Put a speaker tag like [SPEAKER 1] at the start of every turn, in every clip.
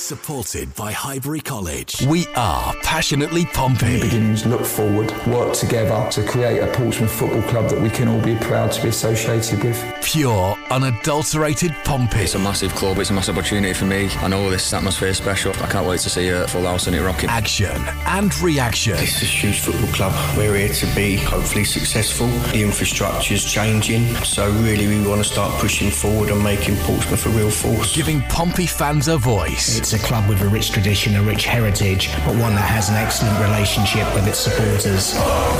[SPEAKER 1] Supported by Highbury College. We are passionately Pompey.
[SPEAKER 2] Begins look forward, work together to create a Portsmouth Football Club that we can all be proud to be associated with.
[SPEAKER 1] Pure, unadulterated Pompey.
[SPEAKER 3] It's a massive club, it's a massive opportunity for me. I know this atmosphere is special. I can't wait to see a full house and it rocking.
[SPEAKER 1] Action and reaction.
[SPEAKER 4] This is a huge football club. We're here to be hopefully successful. The infrastructure's changing, so really we want to start pushing forward and making Portsmouth a real force.
[SPEAKER 1] Giving Pompey fans a voice.
[SPEAKER 5] It's a club with a rich tradition, a rich heritage, but one that has an excellent relationship with its supporters.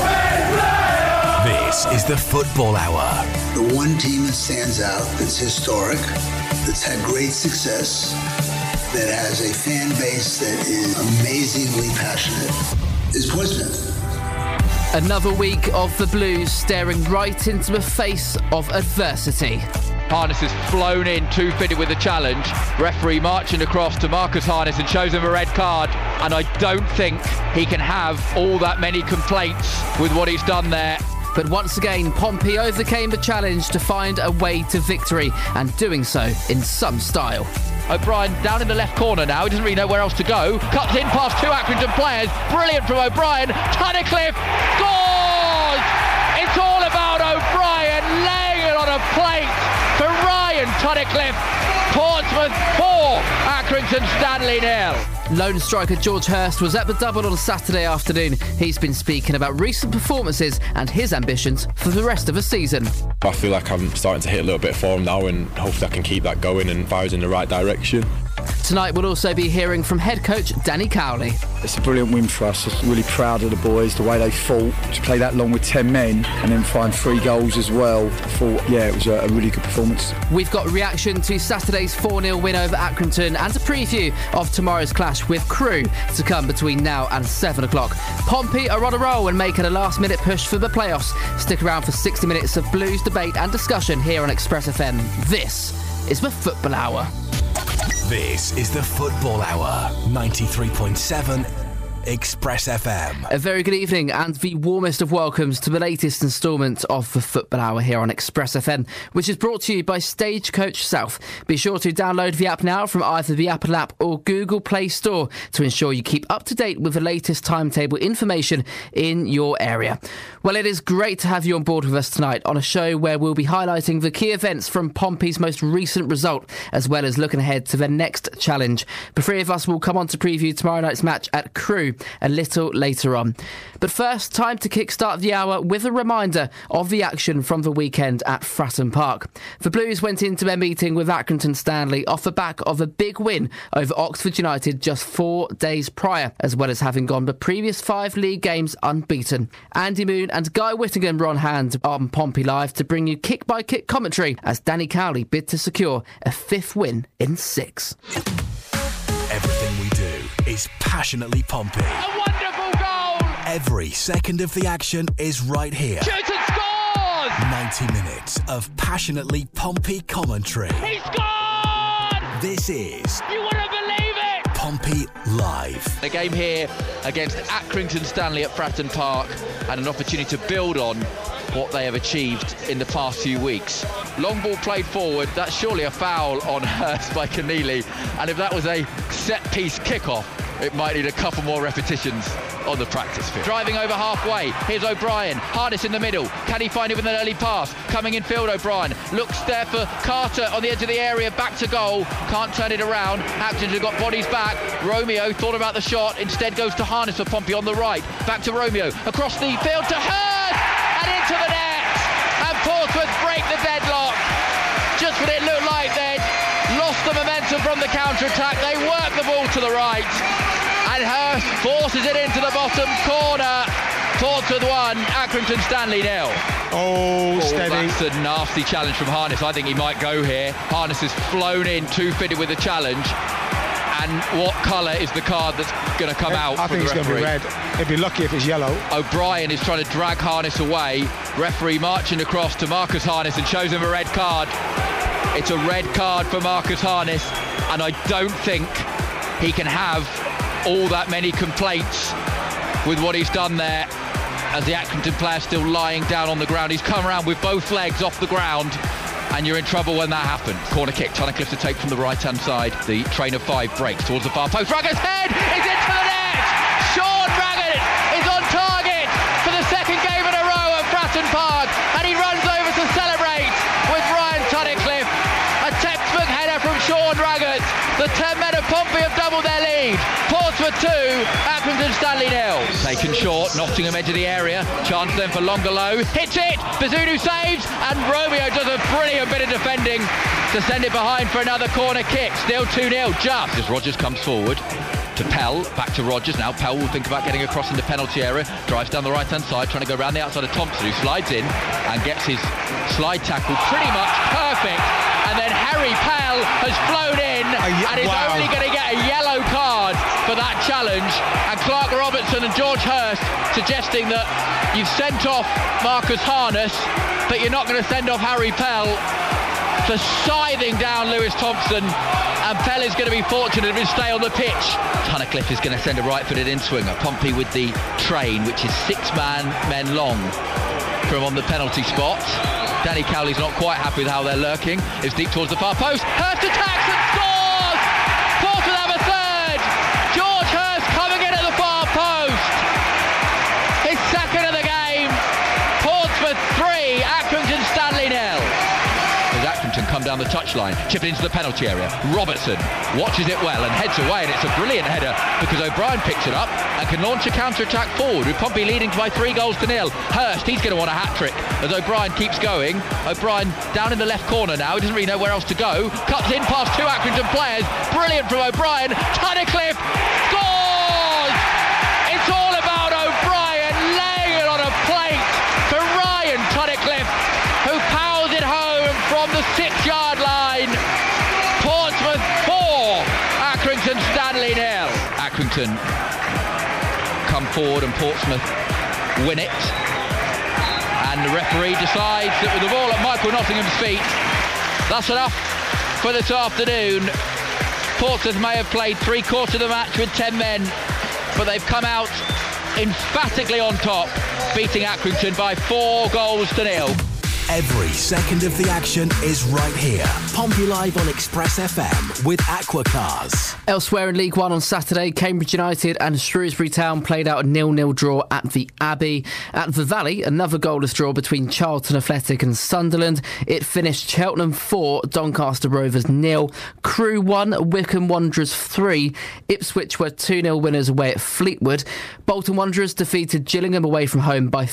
[SPEAKER 1] This is the Football Hour.
[SPEAKER 6] The one team that stands out, that's historic, that's had great success, that has a fan base that is amazingly passionate, is Portsmouth.
[SPEAKER 7] Another week of the Blues staring right into the face of adversity.
[SPEAKER 8] Harness has flown in two-footed with a challenge. Referee marching across to Marcus Harness and shows him a red card. And I don't think he can have all that many complaints with what he's done there.
[SPEAKER 7] But once again, Pompey overcame the challenge to find a way to victory, and doing so in some style.
[SPEAKER 8] O'Brien down in the left corner now. He doesn't really know where else to go. Cuts in past two Accrington players. Brilliant from O'Brien. Tunnicliffe scores! It's all about O'Brien laying it on a plate for Ryan Tunnicliffe. Portsmouth 4, Accrington Stanley 0.
[SPEAKER 7] Lone striker George Hurst was at the double on Saturday afternoon. He's been speaking about recent performances and his ambitions for the rest of the season.
[SPEAKER 9] I feel like I'm starting to hit a little bit of form now, and hopefully I can keep that going and fire us in the right direction.
[SPEAKER 7] Tonight we'll also be hearing from head coach Danny Cowley.
[SPEAKER 10] It's a brilliant win for us. I'm really proud of the boys, the way they fought to play that long with 10 men and then find 3 goals as well. I thought, it was a really good performance.
[SPEAKER 7] We've got reaction to Saturday's 4-0 win over Accrington and a preview of tomorrow's clash with Crewe to come between now and 7 o'clock. Pompey are on a roll and making a last-minute push for the playoffs. Stick around for 60 minutes of Blues debate and discussion here on Express FM. This is the Football Hour.
[SPEAKER 1] This is the Football Hour, 93.7 Express FM.
[SPEAKER 7] A very good evening and the warmest of welcomes to the latest instalment of the Football Hour here on Express FM, which is brought to you by Stagecoach South. Be sure to download the app now from either the Apple app or Google Play Store to ensure you keep up to date with the latest timetable information in your area. Well, it is great to have you on board with us tonight on a show where we'll be highlighting the key events from Pompey's most recent result, as well as looking ahead to their next challenge. The three of us will come on to preview tomorrow night's match at Crewe a little later on. But first, time to kickstart the hour with a reminder of the action from the weekend at Fratton Park. The Blues went into their meeting with Accrington Stanley off the back of a big win over Oxford United just 4 days prior, as well as having gone the previous 5 league games unbeaten. Andy Moon and Guy Whittingham were on hand on Pompey Live to bring you kick-by-kick commentary as Danny Cowley bid to secure a 5th win in 6.
[SPEAKER 1] Everything we do is passionately Pompey.
[SPEAKER 8] A wonderful goal!
[SPEAKER 1] Every second of the action is right here.
[SPEAKER 8] Shoots and scores!
[SPEAKER 1] 90 minutes of passionately Pompey commentary.
[SPEAKER 8] He scored!
[SPEAKER 1] This is...
[SPEAKER 8] You wouldn't believe it!
[SPEAKER 1] Pompey Live.
[SPEAKER 8] A game here against Accrington Stanley at Fratton Park and an opportunity to build on what they have achieved in the past few weeks. Long ball played forward, that's surely a foul on Hurst by Keneally, and if that was a set-piece kickoff, it might need a couple more repetitions on the practice field. Driving over halfway, here's O'Brien, Harness in the middle, can he find it with an early pass? Coming in field, O'Brien, looks there for Carter on the edge of the area, back to goal, can't turn it around, Hampton have got bodies back, Romeo thought about the shot, instead goes to Harness for Pompey on the right, back to Romeo, across the field to Hurst, and into the net, and Portsmouth break the deadlock. Just what it looked like they'd lost the momentum from the counter-attack, they work the ball to the right, and Hurst forces it into the bottom corner. Portsmouth 1, Accrington Stanley 0.
[SPEAKER 11] Oh, steady.
[SPEAKER 8] That's a nasty challenge from Harness. I think he might go here. Harness has flown in two-footed with a challenge. And what colour is the card that's going to come out?
[SPEAKER 11] I think it's going to be red. He'd be lucky if it's yellow.
[SPEAKER 8] O'Brien is trying to drag Harness away. Referee marching across to Marcus Harness and shows him a red card. It's a red card for Marcus Harness, and I don't think he can have all that many complaints with what he's done there, as the Accrington player still lying down on the ground. He's come around with both legs off the ground and you're in trouble when that happens. Corner kick, Tunnicliffe to take from the right-hand side. The train of 5 breaks towards the far post. Raggett's head is into the net! Sean Raggett is on target for the second game in a row at Fratton Park, and he runs over to celebrate with Ryan Tunnicliffe. A textbook header from Sean Raggett. The 10 men of Pompey have doubled their lead. Portsmouth 2, Accrington Stanley 0. Taken short, Nottingham edge of the area. Chance then for Longolo. Hits it! Bazunu saves, and Romeo does a brilliant bit of defending to send it behind for another corner kick. Still 2-0 just as Rogers comes forward to Pell, back to Rogers now. Pell will think about getting across in the penalty area, drives down the right hand side, trying to go around the outside of Thompson, who slides in and gets his slide tackle pretty much perfect, and then Harry Pell has flown in and is only going to get a yellow card for that challenge, and Clark Robertson and George Hurst suggesting that you've sent off Marcus Harness but you're not going to send off Harry Pell for scything down Lewis Thompson, and Pell is going to be fortunate if he stay on the pitch. Tunnicliffe is going to send a right-footed in-swinger. Pompey with the train, which is 6 men long from on the penalty spot. Danny Cowley's not quite happy with how they're lurking. It's deep towards the far post. Hurst attacks and scores! Portsmouth have a third! George Hurst coming in at the far post. His second of the game. Portsmouth 3, Accrington Stanley 0. Accrington come down the touchline, chip it into the penalty area. Robertson watches it well and heads away, and it's a brilliant header because O'Brien picks it up and can launch a counter-attack forward with Pompey leading by 3-0. Hurst, he's going to want a hat-trick as O'Brien keeps going. O'Brien down in the left corner now, he doesn't really know where else to go. Cuts in past 2 Accrington players, brilliant from O'Brien. Tunnicliffe scores! It's all about O'Brien laying it on a plate for Ryan Tunnicliffe, who powers it home from the 6-yard line. Portsmouth 4, Accrington Stanley 0. Accrington come forward and Portsmouth win it, and the referee decides that with the ball at Michael Nottingham's feet, that's enough for this afternoon. Portsmouth may have played 3/4 of the match with 10 men, but they've come out emphatically on top, beating Accrington by 4-0.
[SPEAKER 1] Every second of the action is right here. Pompey Live on Express FM with Aqua Cars.
[SPEAKER 7] Elsewhere in League One on Saturday, Cambridge United and Shrewsbury Town played out a 0-0 draw at the Abbey. At the Valley, another goalless draw between Charlton Athletic and Sunderland. It finished Cheltenham 4, Doncaster Rovers 0. Crewe 1, Wycombe Wanderers 3. Ipswich were 2-0 winners away at Fleetwood. Bolton Wanderers defeated Gillingham away from home by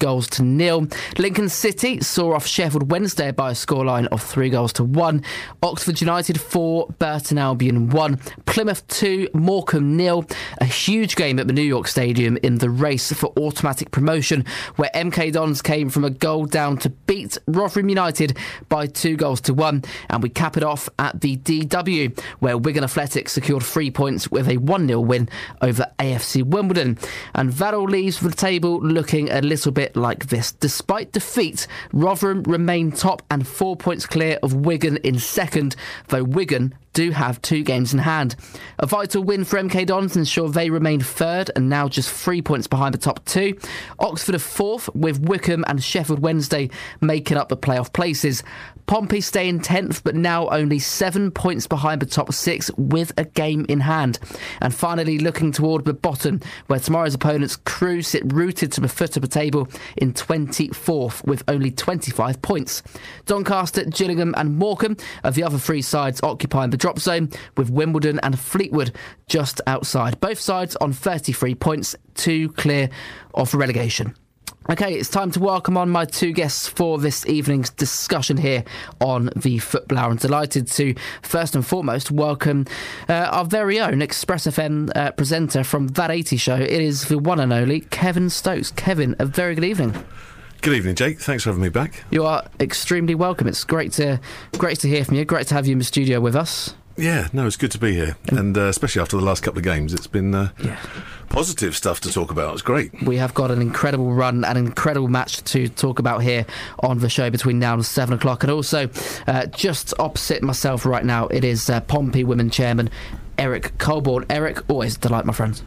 [SPEAKER 7] 3-0. Lincoln City saw off Sheffield Wednesday by a scoreline of 3-1. Oxford United 4, Burton Albion 1. Plymouth 2, Morecambe 0. A huge game at the New York Stadium in the race for automatic promotion, where MK Dons came from a goal down to beat Rotherham United by 2-1. And we cap it off at the DW, where Wigan Athletic secured 3 points with a 1-0 win over AFC Wimbledon. And that all leaves the table looking a little bit like this. Despite defeat, Rotherham remain top and 4 points clear of Wigan in second, though Wigan do have 2 games in hand. A vital win for MK Dons ensure they remain third and now just 3 points behind the top 2. Oxford are fourth, with Wycombe and Sheffield Wednesday making up the playoff places. Pompey stay in 10th, but now only 7 points behind the top 6 with a game in hand. And finally, looking toward the bottom, where tomorrow's opponents Crewe sit rooted to the foot of the table in 24th with only 25 points. Doncaster, Gillingham and Morecambe are the other 3 sides occupying the drop zone, with Wimbledon and Fleetwood just outside. Both sides on 33 points, 2 clear of relegation. OK, it's time to welcome on my 2 guests for this evening's discussion here on the Football Hour. I'm delighted to, first and foremost, welcome our very own Express FM presenter from That 80 Show. It is the one and only Kevin Stokes. Kevin, a very good evening.
[SPEAKER 12] Good evening, Jake. Thanks for having me back.
[SPEAKER 7] You are extremely welcome. It's great to hear from you. Great to have you in the studio with us.
[SPEAKER 12] Yeah, no, it's good to be here. And especially after the last couple of games, it's been positive stuff to talk about. It's great.
[SPEAKER 7] We have got an incredible run, an incredible match to talk about here on the show between now and 7 o'clock. And also, just opposite myself right now, it is Pompey Women Chairman Eric Colborne. Eric, always a delight, my friend.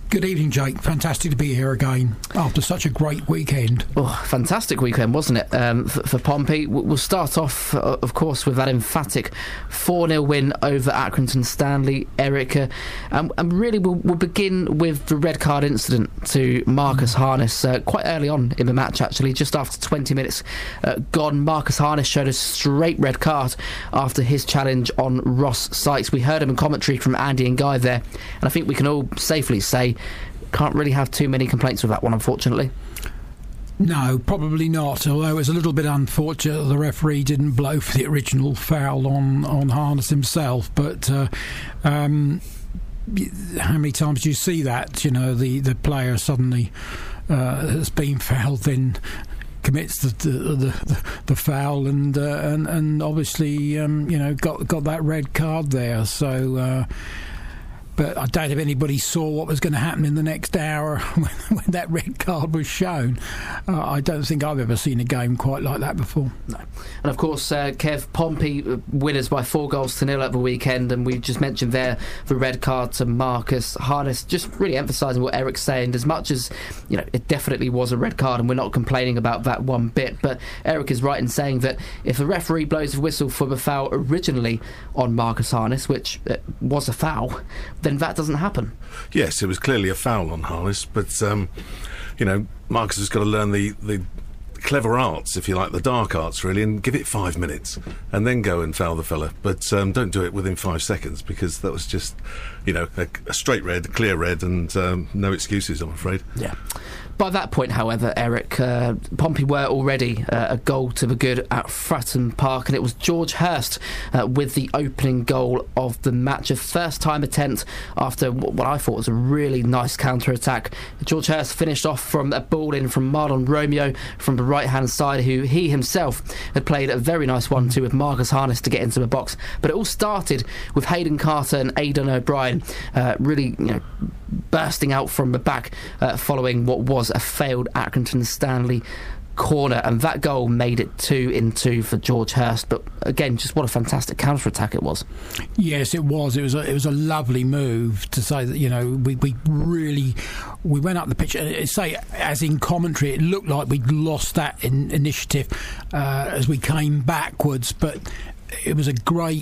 [SPEAKER 13] Good evening, Jake. Fantastic to be here again after such a great weekend.
[SPEAKER 7] Oh, fantastic weekend, wasn't it, for Pompey? We'll start off, of course, with that emphatic 4-0 win over Accrington Stanley, Eric. And really, we'll begin with the red card incident to Marcus Harness quite early on in the match, actually. Just after 20 minutes gone, Marcus Harness showed a straight red card after his challenge on Ross Sykes. We heard him in commentary from Andy and Guy there, and I think we can all safely say can't really have too many complaints with that one, unfortunately.
[SPEAKER 13] No, probably not, although it's a little bit unfortunate the referee didn't blow for the original foul on Harness himself, but how many times do you see that, you know, the player suddenly has been fouled, then commits the foul and obviously got that red card there, so but I doubt if anybody saw what was going to happen in the next hour when that red card was shown. I don't think I've ever seen a game quite like that before.
[SPEAKER 7] No. And of course, Kev, Pompey winners by 4-0 at the weekend, and we just mentioned there the red card to Marcus Harness, just really emphasising what Eric's saying. As much as, it definitely was a red card, and we're not complaining about that one bit, but Eric is right in saying that if the referee blows a whistle for the foul originally on Marcus Harness, which was a foul, then that doesn't happen.
[SPEAKER 12] Yes, it was clearly a foul on Harness, but Marcus has got to learn the clever arts, if you like, the dark arts really, and give it 5 minutes and then go and foul the fella, but don't do it within 5 seconds, because that was just a straight red, clear red, and no excuses, I'm afraid.
[SPEAKER 7] Yeah. By that point, however, Eric, Pompey were already a goal to the good at Fratton Park, and it was George Hurst with the opening goal of the match. A first-time attempt after what I thought was a really nice counter-attack. George Hurst finished off from a ball in from Marlon Romeo from the right-hand side, who he himself had played a very nice 1-2 with Marcus Harness to get into the box. But it all started with Hayden Carter and Aidan O'Brien really, bursting out from the back following what was a failed Accrington Stanley corner, and that goal made it 2-2 for George Hurst. But again, just what a fantastic counter-attack it was.
[SPEAKER 13] Yes, it was. It was a lovely move to say that we went up the pitch. Say, as in commentary, it looked like we'd lost that initiative as we came backwards, but it was a great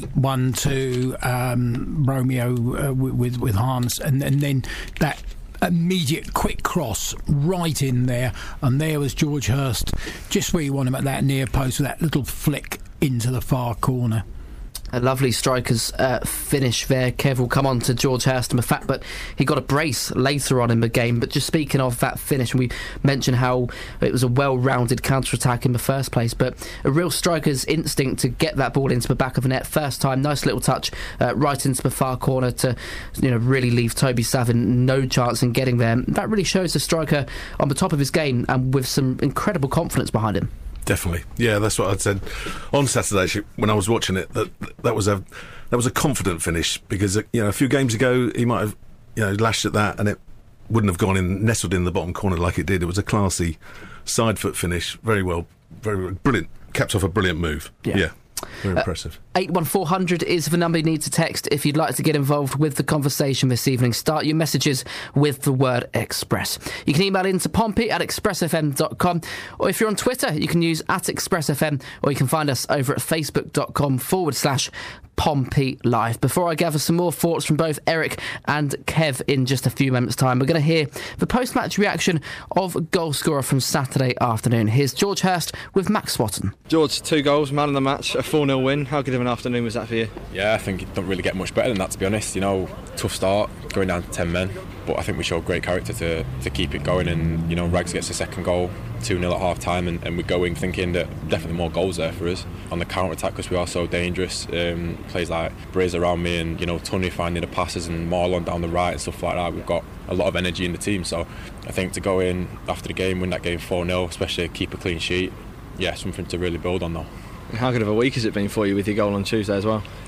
[SPEAKER 13] 1-2 Romeo with Harness, and then that immediate quick cross right in there, and there was George Hurst just where you want him at that near post with that little flick into the far corner.
[SPEAKER 7] A lovely striker's finish there. Kev will come on to George Hurst and the fact that he got a brace later on in the game. But just speaking of that finish, and we mentioned how it was a well-rounded counter-attack in the first place, but a real striker's instinct to get that ball into the back of the net first time. Nice little touch right into the far corner to really leave Toby Savin no chance in getting there. That really shows the striker on the top of his game and with some incredible confidence behind him.
[SPEAKER 12] Definitely, yeah. That's what I'd said on Saturday actually, when I was watching it. That was a confident finish, because a few games ago he might have lashed at that and it wouldn't have gone in, nestled in the bottom corner like it did. It was a classy side foot finish, very brilliant. Capped off a brilliant move. Yeah. Very impressive.
[SPEAKER 7] 81400 is the number you need to text if you'd like to get involved with the conversation this evening. Start your messages with the word Express. You can email in to pompey@expressfm.com, or if you're on Twitter, you can use @expressfm, or you can find us over at facebook.com/Pompey Live. Before I gather some more thoughts from both Eric and Kev in just a few moments' time, we're going to hear the post-match reaction of a goal scorer from Saturday afternoon. Here's George Hurst with Max Swatton.
[SPEAKER 14] George, 2 goals, man of the match, a 4-0 win. How good of an afternoon was that for you?
[SPEAKER 9] Yeah, I think it don't really get much better than that, to be honest. Tough start, going down to 10 men, but I think we showed great character to keep it going, and Rags gets the second goal, 2-0 at half time, and we go in thinking that definitely more goals there for us on the counter attack, because we are so dangerous. Plays like Braze around me, and Tony finding the passes, and Marlon down the right and stuff like that. We've got a lot of energy in the team, so I think to go in after the game, win that game 4-0, especially keep a clean sheet, something to really build on though.
[SPEAKER 14] How good of a week has it been for you with your goal on Tuesday as well?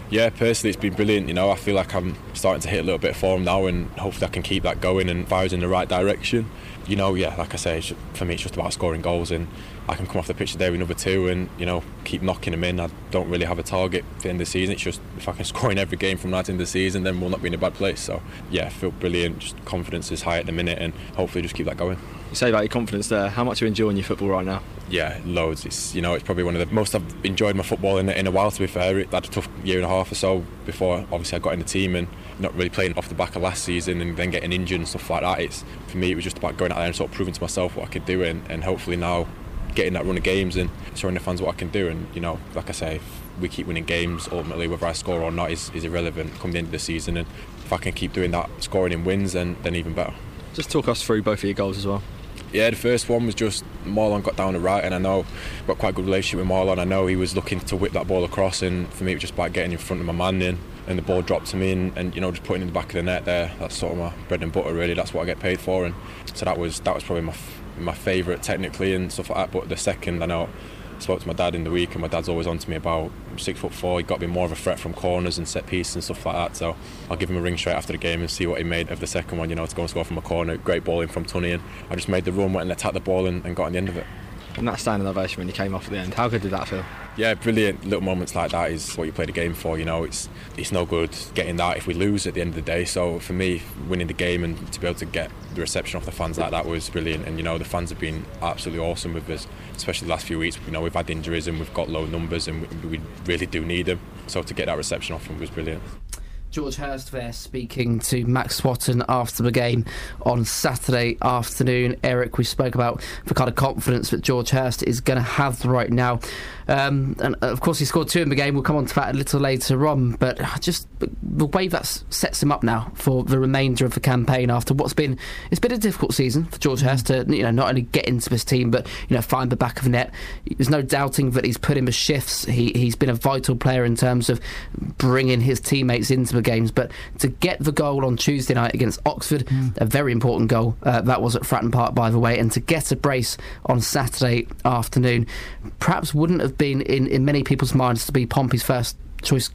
[SPEAKER 9] Yeah, personally it's been brilliant. I feel like I'm starting to hit a little bit of form now, and hopefully I can keep that going and vibes in the right direction. Like I say, for me it's just about scoring goals, and I can come off the pitch today with another 2 and keep knocking them in. I don't really have a target for the end of the season. It's just if I can score in every game from now to the end of the season, then we'll not be in a bad place. So yeah, I feel brilliant. Just confidence is high at the minute, and hopefully just keep that going.
[SPEAKER 14] You say about your confidence there. How much are you enjoying your football right now?
[SPEAKER 9] Yeah, loads. It's it's probably one of the most I've enjoyed my football in a while. To be fair, I had a tough year and a half or so before obviously I got in the team, and not really playing off the back of last season and then getting injured and stuff like that. For me it was just about going out there and sort of proving to myself what I could do, and hopefully now getting that run of games and showing the fans what I can do. And like I say, if we keep winning games, ultimately whether I score or not is irrelevant come the end of the season, and if I can keep doing that, scoring in wins, then even better.
[SPEAKER 14] Just talk us through both of your goals as well.
[SPEAKER 9] Yeah, the first one was just Marlon got down the right, and I know I've got quite a good relationship with Marlon. I know he was looking to whip that ball across, and for me it was just about getting in front of my man and the ball dropped to me, and just putting it in the back of the net there. That's sort of my bread and butter really. That's what I get paid for, and so that was probably my favourite technically and stuff like that. But the second, I know I spoke to my dad in the week, and my dad's always on to me about 6'4". He got me more of a threat from corners and set pieces and stuff like that. So I'll give him a ring straight after the game and see what he made of the second one. To go and score from a corner, great ball in from Tunney, and I just made the run, went and attacked the ball and got on the end of it.
[SPEAKER 14] And that standing ovation when you came off at the end, how good did that feel?
[SPEAKER 9] Yeah, brilliant. Little moments like that is what you play the game for. It's no good getting that if we lose at the end of the day. So for me, winning the game and to be able to get the reception off the fans like that was brilliant. And the fans have been absolutely awesome with us, especially the last few weeks. We've had injuries and we've got low numbers, and we really do need them. So to get that reception off them was brilliant.
[SPEAKER 7] George Hirst there speaking to Max Swatton after the game on Saturday afternoon. Eric, we spoke about the kind of confidence that George Hirst is going to have right now. And of course he scored 2 in the game. We'll come on to that a little later on, but just the way that sets him up now for the remainder of the campaign after what's been a difficult season for George Hirst to not only get into this team but find the back of the net. There's no doubting that he's put in the shifts. He's been a vital player in terms of bringing his teammates into the games, but to get the goal on Tuesday night against Oxford, a very important goal, that was at Fratton Park by the way, and to get a brace on Saturday afternoon perhaps wouldn't have been in many people's minds to be Pompey's first choice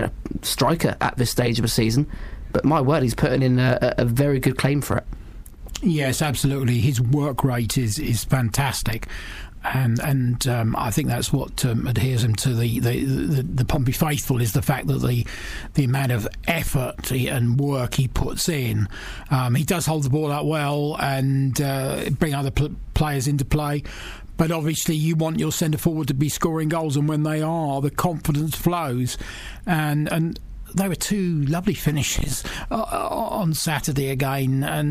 [SPEAKER 7] striker at this stage of the season, but my word, he's putting in a very good claim for it.
[SPEAKER 13] Yes, absolutely. His work rate is fantastic. And I think that's what adheres him to the Pompey faithful, is the fact that the amount of effort and work he puts in. He does hold the ball out well and bring other players into play. But obviously you want your centre forward to be scoring goals, and when they are, the confidence flows. And they were 2 lovely finishes on Saturday again, and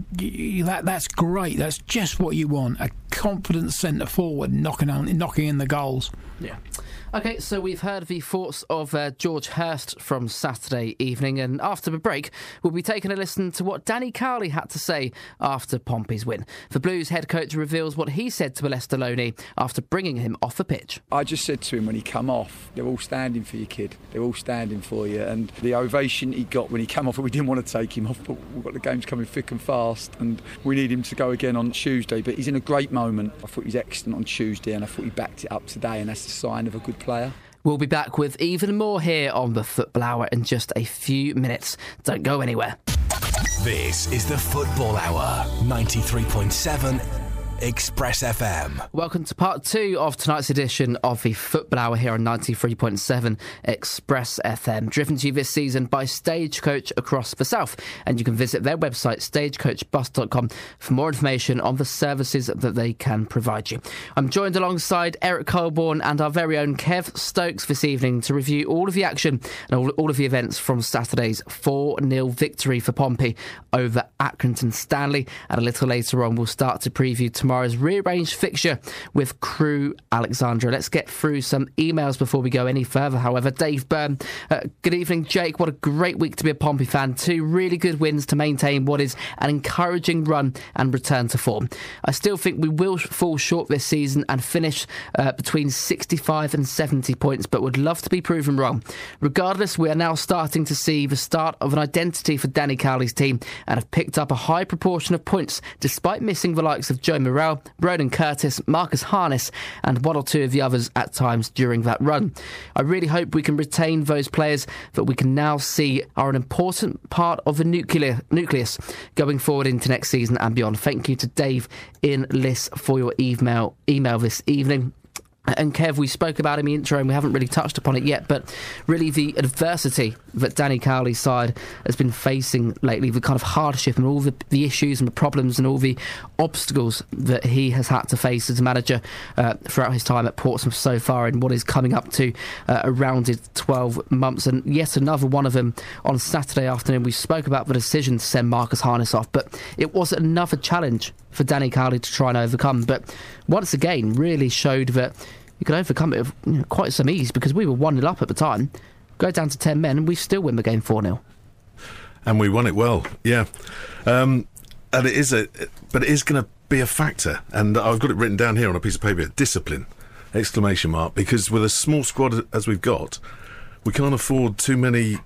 [SPEAKER 13] that's great. That's just what you want, a confident centre forward knocking in the goals.
[SPEAKER 7] Yeah. OK, so we've heard the thoughts of George Hirst from Saturday evening, and after the break we'll be taking a listen to what Danny Cowley had to say after Pompey's win. The Blues head coach reveals what he said to Lester Loney after bringing him off the pitch.
[SPEAKER 10] I just said to him when he come off, they're all standing for you, kid. They're all standing for you. And the ovation he got when he came off, we didn't want to take him off, but we've got the games coming thick and fast, and we need him to go again on Tuesday. But he's in a great moment. I thought he was excellent on Tuesday, and I thought he backed it up today, and that's a sign of a good player.
[SPEAKER 7] We'll be back with even more here on the Football Hour in just a few minutes. Don't go anywhere.
[SPEAKER 1] This is the Football Hour, 93.7 Express FM.
[SPEAKER 7] Welcome to part 2 of tonight's edition of the Football Hour here on 93.7 Express FM, driven to you this season by Stagecoach across the south, and you can visit their website stagecoachbus.com for more information on the services that they can provide you. I'm joined alongside Eric Colborne and our very own Kev Stokes this evening to review all of the action and all of the events from Saturday's 4-0 victory for Pompey over Accrington Stanley, and a little later on we'll start to preview tomorrow's rearranged fixture with Crewe Alexandra. Let's get through some emails before we go any further. However, Dave Byrne, good evening, Jake. What a great week to be a Pompey fan. 2 really good wins to maintain what is an encouraging run and return to form. I still think we will fall short this season and finish between 65 and 70 points, but would love to be proven wrong. Regardless, we are now starting to see the start of an identity for Danny Cowley's team and have picked up a high proportion of points despite missing the likes of Joe Moran Morrell, Ronan Curtis, Marcus Harness, and one or two of the others at times during that run. I really hope we can retain those players that we can now see are an important part of the nucleus going forward into next season and beyond. Thank you to Dave in Liss for your email this evening. And Kev, we spoke about him in the intro and we haven't really touched upon it yet, but really the adversity that Danny Cowley's side has been facing lately, the kind of hardship and all the issues and the problems and all the obstacles that he has had to face as a manager throughout his time at Portsmouth so far in what is coming up to a rounded 12 months. And yet another one of them on Saturday afternoon. We spoke about the decision to send Marcus Harness off, but it was another challenge for Danny Cowley to try and overcome. But once again, really showed that you could overcome it with quite some ease, because we were 1-0 up at the time, go down to 10 men, and we still win the game 4-0.
[SPEAKER 12] And we won it well, yeah. And it is going to be a factor. And I've got it written down here on a piece of paper: discipline! ! Because with a small squad as we've got, we can't afford too many.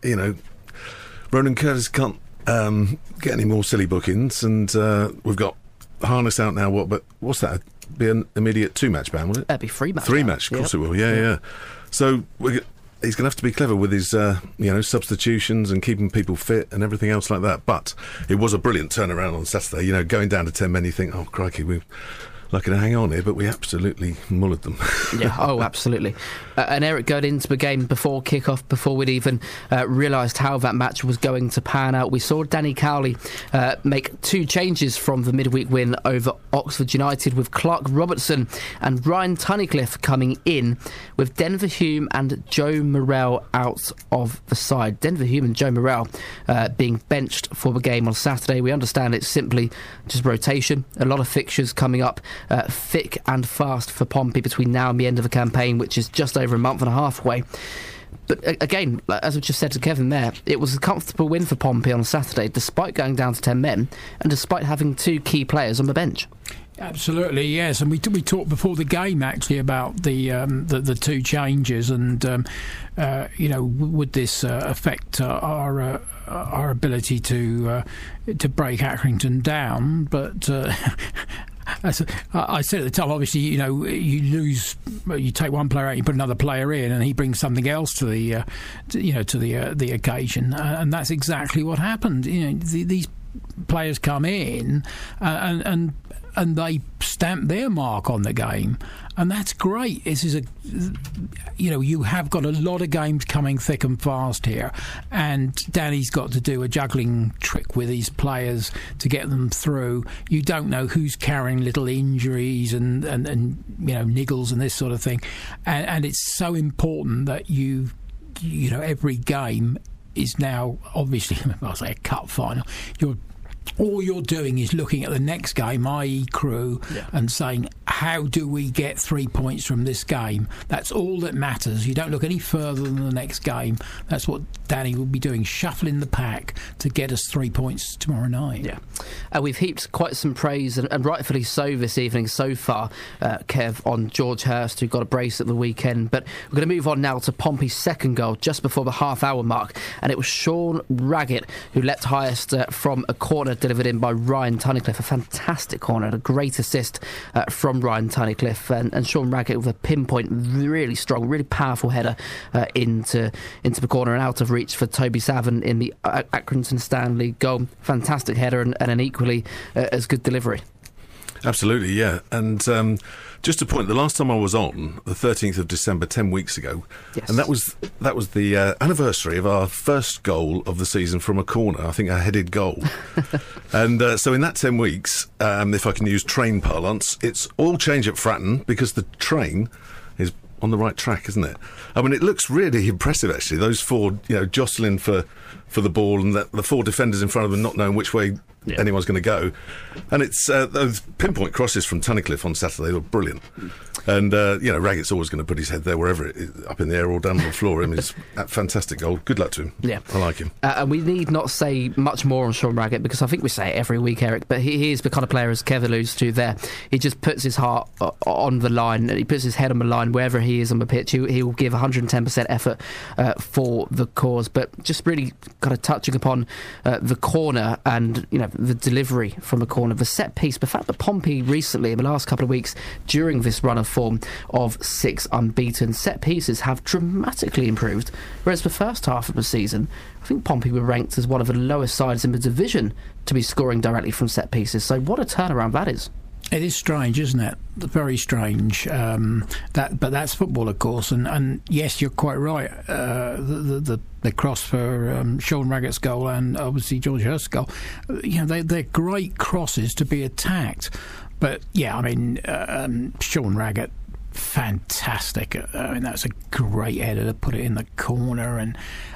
[SPEAKER 12] Ronan Curtis can't get any more silly bookings, and we've got Harness out now. But what's that? Be an immediate 2-match ban, will it?
[SPEAKER 7] It'd be 3-match.
[SPEAKER 12] 3-match, of course it will. Yeah. So he's going to have to be clever with his, substitutions and keeping people fit and everything else like that. But it was a brilliant turnaround on Saturday. Going down to 10 men, you think, oh crikey, we're lucky to hang on here, but we absolutely mullered them.
[SPEAKER 7] Yeah, absolutely. And Eric, going into the game before kick-off, before we'd even realised how that match was going to pan out, we saw Danny Cowley make 2 changes from the midweek win over Oxford United, with Clark Robertson and Ryan Tunnicliffe coming in, with Denver Hume and Joe Morrell out of the side. Denver Hume and Joe Morrell being benched for the game on Saturday. We understand it's simply just rotation. A lot of fixtures coming up thick and fast for Pompey between now and the end of the campaign, which is just over a month and a half away. But again, as I just said to Kevin there, it was a comfortable win for Pompey on Saturday, despite going down to 10 men and despite having 2 key players on the bench.
[SPEAKER 13] Absolutely, yes. And we talked before the game actually about the 2 changes, and would this affect our ability to break Accrington down? But as I said at the time, obviously, you take one player out, you put another player in, and he brings something else to the occasion, and that's exactly what happened. These players come in and they stamp their mark on the game, and that's great. This is you have got a lot of games coming thick and fast here, and Danny's got to do a juggling trick with his players to get them through. You don't know who's carrying little injuries and niggles and this sort of thing, and it's so important that every game is now obviously, I'll say, a cup final. All you're doing is looking at the next game, i.e. Crewe, and saying, how do we get 3 points from this game? That's all that matters. You don't look any further than the next game. That's what Danny will be doing, shuffling the pack to get us 3 points tomorrow night.
[SPEAKER 7] Yeah. We've heaped quite some praise, and rightfully so this evening so far, Kev, on George Hurst, who got a brace at the weekend. But we're going to move on now to Pompey's second goal, just before the half-hour mark, and it was Sean Raggett who leapt highest from a corner delivered in by Ryan Tunnicliffe. A fantastic corner and a great assist from Ryan Tunnicliffe, and Sean Raggett with a pinpoint, really strong, really powerful header into the corner and out of reach for Toby Savin in the Accrington Stanley goal. Fantastic header and an equally as good delivery.
[SPEAKER 12] Absolutely, yeah. And just to point, the last time I was on, the 13th of December, 10 weeks ago, yes, and that was the anniversary of our first goal of the season from a corner, I think a headed goal. And so in that 10 weeks, if I can use train parlance, it's all change at Fratton, because the train is on the right track, isn't it? I mean, it looks really impressive, actually. Those 4, jostling for the ball, and the 4 defenders in front of them not knowing which way anyone's going to go. And it's those pinpoint crosses from Tunnicliffe on Saturday were brilliant. And, Raggett's always going to put his head there, wherever it is, up in the air or down on the floor. I mean, it's a fantastic goal. Good luck to him.
[SPEAKER 7] Yeah.
[SPEAKER 12] I like him.
[SPEAKER 7] And we need not say much more on Sean Raggett, because I think we say it every week, Eric, but he is the kind of player, as Kev alludes to there. He just puts his heart on the line, and he puts his head on the line wherever he is on the pitch. He will give 110% effort for the cause. But just really kind of touching upon the corner, and, the delivery from a corner, the set piece, the fact that Pompey recently, in the last couple of weeks, during this run of form of 6 unbeaten, set pieces have dramatically improved. Whereas the first half of the season, I think Pompey were ranked as one of the lowest sides in the division to be scoring directly from set pieces. So what a turnaround that is.
[SPEAKER 13] It is strange, isn't it? Very strange. But that's football, of course. And yes, you're quite right. The cross for Sean Raggett's goal and obviously George Hurst's goal, they're great crosses to be attacked. But yeah, I mean, Sean Raggett, fantastic. I mean, that's a great header to put it in the corner, and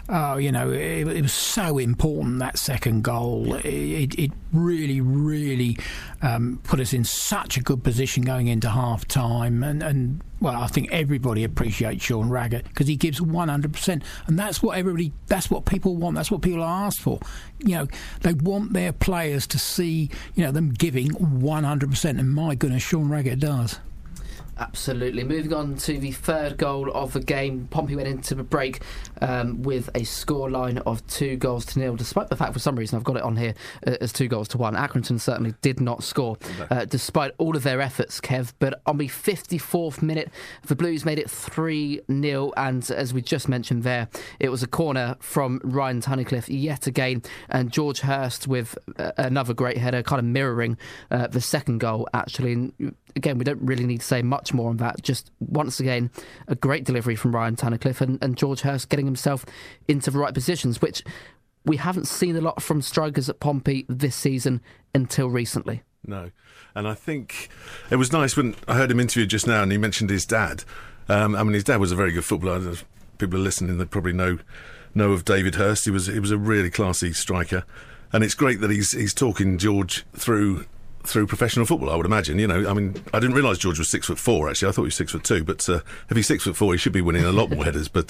[SPEAKER 13] it was so important, that second goal. It really, really put us in such a good position going into half time, and well, I think everybody appreciates Sean Raggett because he gives 100%, and that's what people want. That's what people ask for. They want their players to see them giving 100%, and my goodness, Sean Raggett does.
[SPEAKER 7] Absolutely. Moving on to the third goal of the game, Pompey went into the break with a scoreline of 2-0, despite the fact, for some reason, I've got it on here as 2-1. Accrington certainly did not score, despite all of their efforts, Kev. But on the 54th minute, the Blues made it 3-0, and as we just mentioned there, it was a corner from Ryan Tunnicliffe yet again, and George Hurst with another great header, kind of mirroring the second goal, actually. And again, we don't really need to say much more on that. Just once again, a great delivery from Ryan Tunnicliffe and George Hurst getting himself into the right positions, which we haven't seen a lot from strikers at Pompey this season until recently.
[SPEAKER 12] No. And I think it was nice when I heard him interviewed just now and he mentioned his dad. His dad was a very good footballer. If people are listening, they probably know of David Hurst. He was a really classy striker. And it's great that he's talking George through professional football, I would imagine. I didn't realise George was 6'4", actually. I thought he was 6'2", but if he's 6'4", he should be winning a lot more headers. But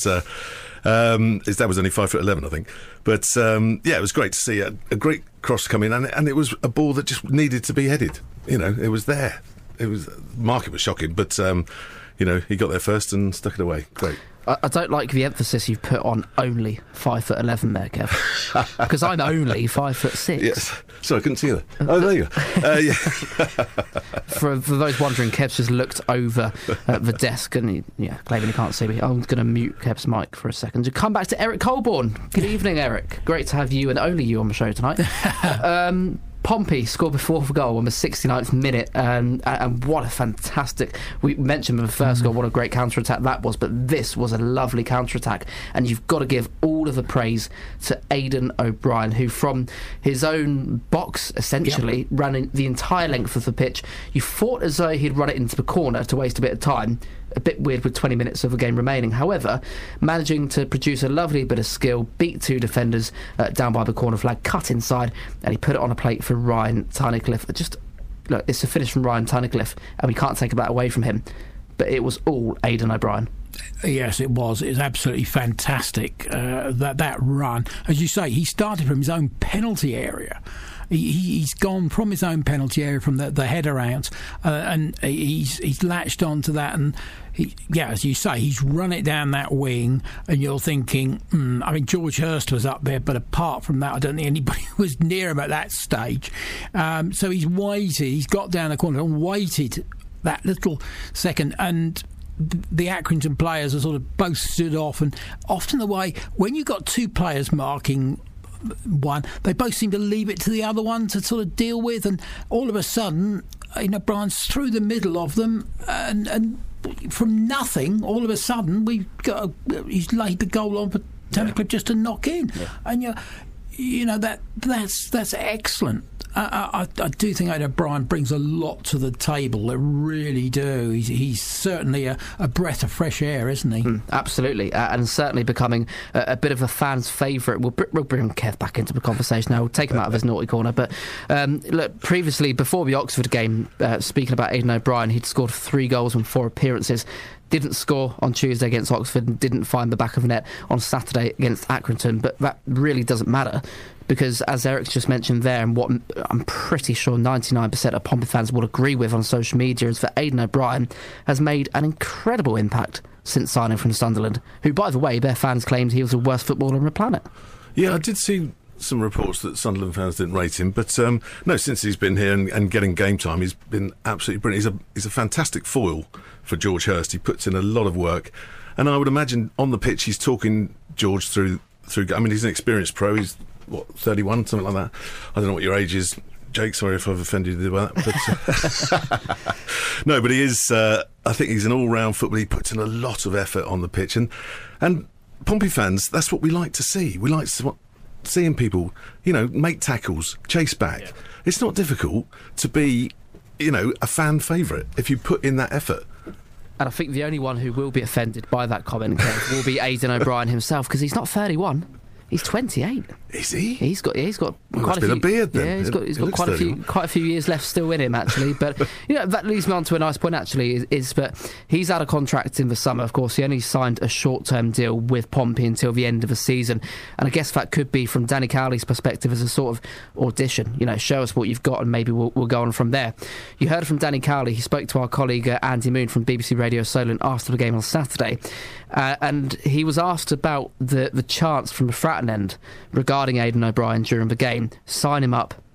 [SPEAKER 12] his dad was only 5'11", I think. But it was great to see a great cross come in, and it was a ball that just needed to be headed. It was there. The market was shocking, but he got there first and stuck it away. Great.
[SPEAKER 7] I don't like the emphasis you've put on only 5'11" there, Kev, because I'm only 5'6".
[SPEAKER 12] Yes, sorry, I couldn't see that. Oh, there you go.
[SPEAKER 7] For those wondering, Kev's just looked over at the desk and claiming he can't see me. I'm going to mute Kev's mic for a second to come back to Eric Colborne. Good evening, Eric. Great to have you and only you on the show tonight. Pompey scored the fourth goal on the 69th minute, and what a fantastic... We mentioned in the first goal what a great counter-attack that was, but this was a lovely counter-attack, and you've got to give all of the praise to Aidan O'Brien, who from his own box, essentially, ran the entire length of the pitch. You thought as though he'd run it into the corner to waste a bit of time. A bit weird with 20 minutes of the game remaining. However, managing to produce a lovely bit of skill, beat 2 defenders down by the corner flag, cut inside, and he put it on a plate for Ryan Tunnicliffe. Just, look, it's a finish from Ryan Tunnicliffe, and we can't take that away from him. But it was all Aidan O'Brien.
[SPEAKER 13] Yes, it was. It was absolutely fantastic, that run. As you say, he started from his own penalty area. He's gone from his own penalty area, from the header out, and he's latched onto that, and as you say, he's run it down that wing, and you're thinking, George Hurst was up there, but apart from that, I don't think anybody was near him at that stage. So he's waited, he's got down the corner and waited that little second, and the Accrington players are sort of both stood off, and often the way, when you've got 2 players marking one, they both seem to leave it to the other one to sort of deal with, and all of a sudden Brian's through the middle of them, and from nothing, all of a sudden he's laid the goal on for Tunnicliffe just to knock in, and that's excellent. I do think O'Brien brings a lot to the table. I really do. He's certainly a breath of fresh air, isn't he?
[SPEAKER 7] Absolutely, and certainly becoming a bit of a fan's favourite. We'll bring Kev back into the conversation now. We'll take him out of his naughty corner. But look, previously, before the Oxford game, speaking about Aidan O'Brien, he'd scored 3 goals in 4 appearances. Didn't score on Tuesday against Oxford and didn't find the back of the net on Saturday against Accrington, but that really doesn't matter, because as Eric's just mentioned there, and what I'm pretty sure 99% of Pompey fans will agree with on social media, is that Aidan O'Brien has made an incredible impact since signing from Sunderland, who, by the way, their fans claimed he was the worst footballer on the planet.
[SPEAKER 12] Yeah, I did see some reports that Sunderland fans didn't rate him, but no, since he's been here and getting game time, he's been absolutely brilliant. He's a fantastic foil for George Hurst. He puts in a lot of work, and I would imagine on the pitch he's talking George through. I mean, he's an experienced pro. He's 31, something like that. I don't know what your age is, Jake. Sorry if I've offended you with that. But no, but he is. I think he's an all-round footballer. He puts in a lot of effort on the pitch, and Pompey fans, that's what we like to see. We like seeing people, make tackles, chase back. Yeah. It's not difficult to be, a fan favourite if you put in that effort.
[SPEAKER 7] And I think the only one who will be offended by that comment, Kev, will be Aidan O'Brien himself, because he's not 31. He's 28.
[SPEAKER 12] Is he?
[SPEAKER 7] He's got quite a few.
[SPEAKER 12] A beard then.
[SPEAKER 7] Yeah, he's got quite a few years left still in him, actually. But that leads me on to a nice point, actually, is that he's out of contract in the summer. Of course, he only signed a short-term deal with Pompey until the end of the season, and I guess that could be, from Danny Cowley's perspective, as a sort of audition. Show us what you've got, and maybe we'll go on from there. You heard from Danny Cowley. He spoke to our colleague Andy Moon from BBC Radio Solent after the game on Saturday, and he was asked about the chants from the Fratton end regarding Aidan O'Brien during the game. Sign him up.